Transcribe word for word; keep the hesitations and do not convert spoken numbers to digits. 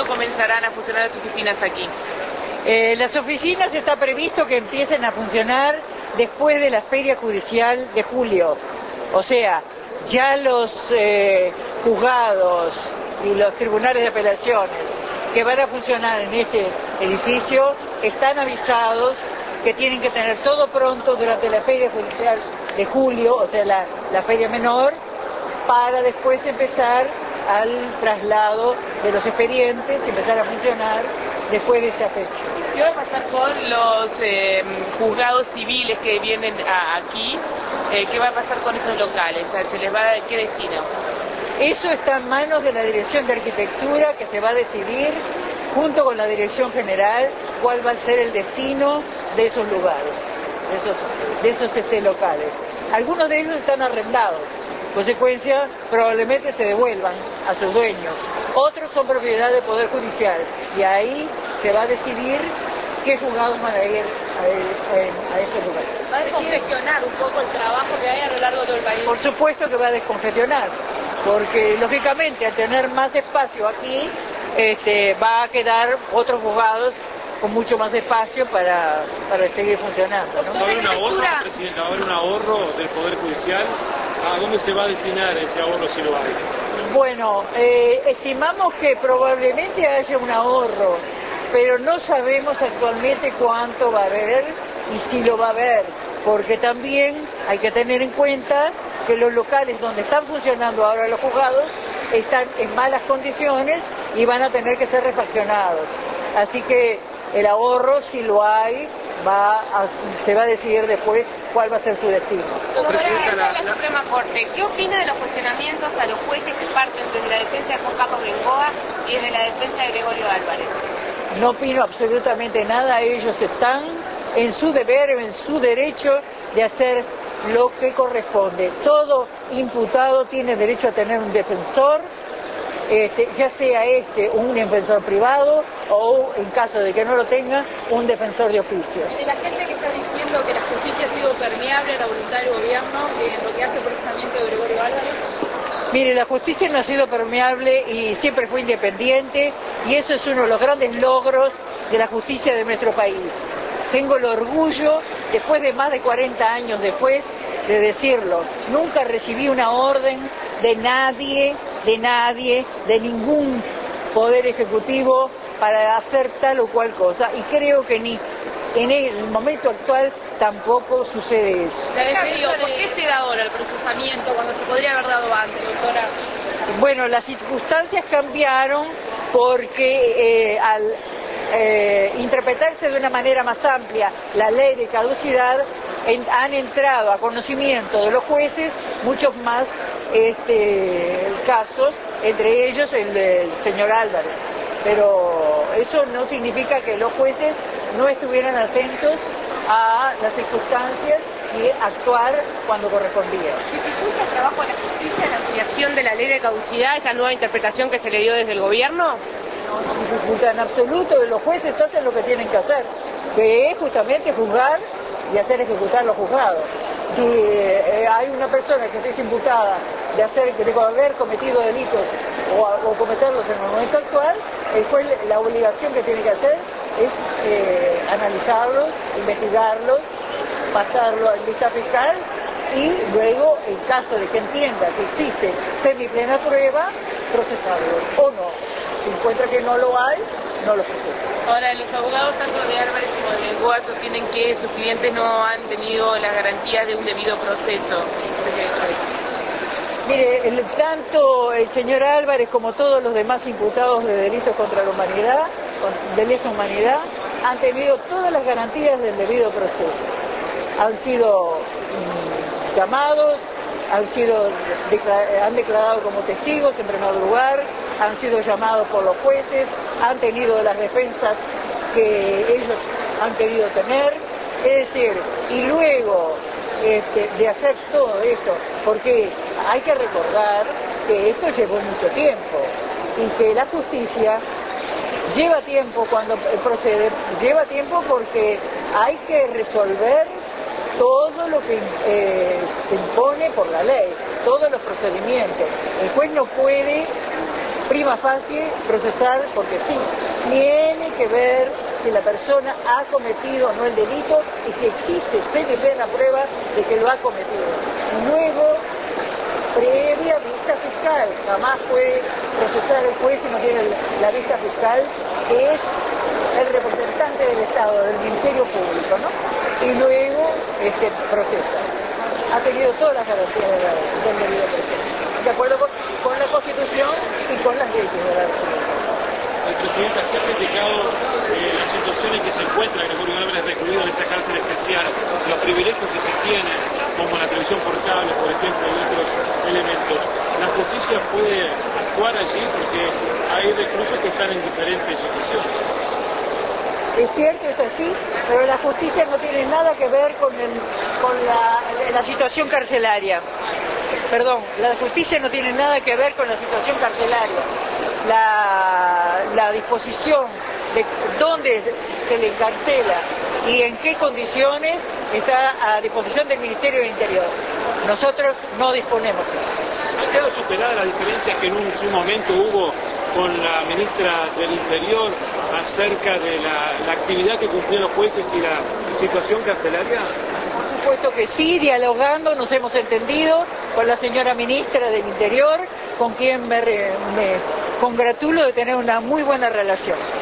comenzarán a funcionar las oficinas aquí? Eh, las oficinas está previsto que empiecen a funcionar después de la feria judicial de julio. O sea, ya los eh, juzgados y los tribunales de apelaciones que van a funcionar en este edificio están avisados que tienen que tener todo pronto durante la feria judicial de julio, o sea, la, la feria menor, para después empezar al traslado de los expedientes y empezar a funcionar después de esa fecha. ¿Qué va a pasar con los eh, juzgados civiles que vienen a, aquí? Eh, ¿Qué va a pasar con esos locales? O sea, ¿se les va a dar qué destino? Eso está en manos de la Dirección de Arquitectura, que se va a decidir junto con la Dirección General cuál va a ser el destino de esos lugares, de esos, de esos este, locales. Algunos de ellos están arrendados, en consecuencia probablemente se devuelvan a sus dueños. Otros son propiedad del Poder Judicial y ahí se va a decidir qué juzgados van a ir a, a, a esos lugares. ¿Va a descongestionar un poco el trabajo que hay a lo largo de todo el país? Por supuesto que va a descongestionar, porque lógicamente al tener más espacio aquí, este, va a quedar otros juzgados con mucho más espacio para, para seguir funcionando, ¿no? ¿Va a haber un ahorro, Presidenta? ¿Va a haber un ahorro del Poder Judicial? ¿A dónde se va a destinar ese ahorro si lo hay? Bueno, eh, estimamos que probablemente haya un ahorro, pero no sabemos actualmente cuánto va a haber y si lo va a haber, porque también hay que tener en cuenta que los locales donde están funcionando ahora los juzgados están en malas condiciones y van a tener que ser refaccionados. Así que el ahorro, si lo hay, va a, se va a decidir después cuál va a ser su destino. Presidenta de la, la Suprema Corte, ¿qué opina de los cuestionamientos a los jueces que parten desde la defensa de Juan Carlos Bengoa y desde la defensa de Gregorio Álvarez? No opino absolutamente nada, ellos están en su deber, en su derecho de hacer lo que corresponde. Todo imputado tiene derecho a tener un defensor, este, ya sea este un defensor privado o, en caso de que no lo tenga, un defensor de oficio. Y de la gente que está diciendo que la justicia ha sido permeable a la voluntad del gobierno en lo que hace el procesamiento de Gregorio Álvarez. Mire, la justicia no ha sido permeable y siempre fue independiente, y eso es uno de los grandes logros de la justicia de nuestro país. Tengo el orgullo, después de más de cuarenta años después, de decirlo. Nunca recibí una orden de nadie, de nadie, de ningún poder ejecutivo para hacer tal o cual cosa, y creo que ni en el momento actual tampoco sucede eso. ¿Por qué se da ahora el procesamiento cuando se podría haber dado antes, doctora? Bueno, las circunstancias cambiaron porque eh, al eh, interpretarse de una manera más amplia la ley de caducidad, en, han entrado a conocimiento de los jueces muchos más este, casos, entre ellos el del señor Álvarez. Pero eso no significa que los jueces no estuvieran atentos a las circunstancias y actuar cuando correspondía. ¿Dificulta el trabajo de la justicia la ampliación de la ley de caducidad, esa nueva interpretación que se le dio desde el gobierno? No dificulta en absoluto, los jueces hacen lo que tienen que hacer, que es justamente juzgar y hacer ejecutar los juzgados. Si eh, hay una persona que es imputada de, hacer, de haber cometido delitos o, o cometerlos en el momento actual, el juez, la obligación que tiene que hacer es eh, analizarlos, investigarlos, pasarlo en vista fiscal y luego, en caso de que entienda que existe semiplena prueba, procesarlos o no. Si encuentra que no lo hay, no lo procesa. Ahora, los abogados tanto de Álvarez como de Bengoa sostienen que sus clientes no han tenido las garantías de un debido proceso. Mire, el, tanto el señor Álvarez como todos los demás imputados de delitos contra la humanidad, de lesa humanidad, han tenido todas las garantías del debido proceso. Han sido mmm, llamados, han sido declar- han declarado como testigos en primer lugar, han sido llamados por los jueces, han tenido las defensas que ellos han querido tener, es decir, y luego este, de hacer todo esto, porque hay que recordar que esto llevó mucho tiempo y que la justicia lleva tiempo cuando procede, lleva tiempo porque hay que resolver todo lo que eh, se impone por la ley, todos los procedimientos. El juez no puede prima facie procesar, porque sí, tiene que ver si la persona ha cometido o no el delito y si existe, se le ve la prueba de que lo ha cometido. Luego, previa vista fiscal, jamás puede procesar el juez si no tiene la vista fiscal, que es el representante del Estado, del Ministerio Público, ¿no? Y luego este, procesa. Ha tenido todas las garantías de la, del debido proceso, de acuerdo con, con la Constitución y con las leyes de la República. El presidente se ha criticado eh, las situaciones que se encuentra Gregorio Álvarez recluido en esa cárcel especial, los privilegios que se tienen, como la televisión por cable, por ejemplo, y otros elementos. ¿La justicia puede actuar allí? Porque hay reclusos que están en diferentes situaciones. Es cierto, es así, pero la justicia no tiene nada que ver con, el, con la, la situación carcelaria. Perdón, la justicia no tiene nada que ver con la situación carcelaria. La, la disposición de dónde se le encarcela y en qué condiciones está a disposición del Ministerio del Interior. Nosotros no disponemos eso. ¿Ha quedado superada la diferencia que en un, su momento hubo con la ministra del Interior acerca de la, la actividad que cumplían los jueces y la situación carcelaria? Por supuesto que sí, dialogando, nos hemos entendido con la señora ministra del Interior, con quien me, me congratulo de tener una muy buena relación.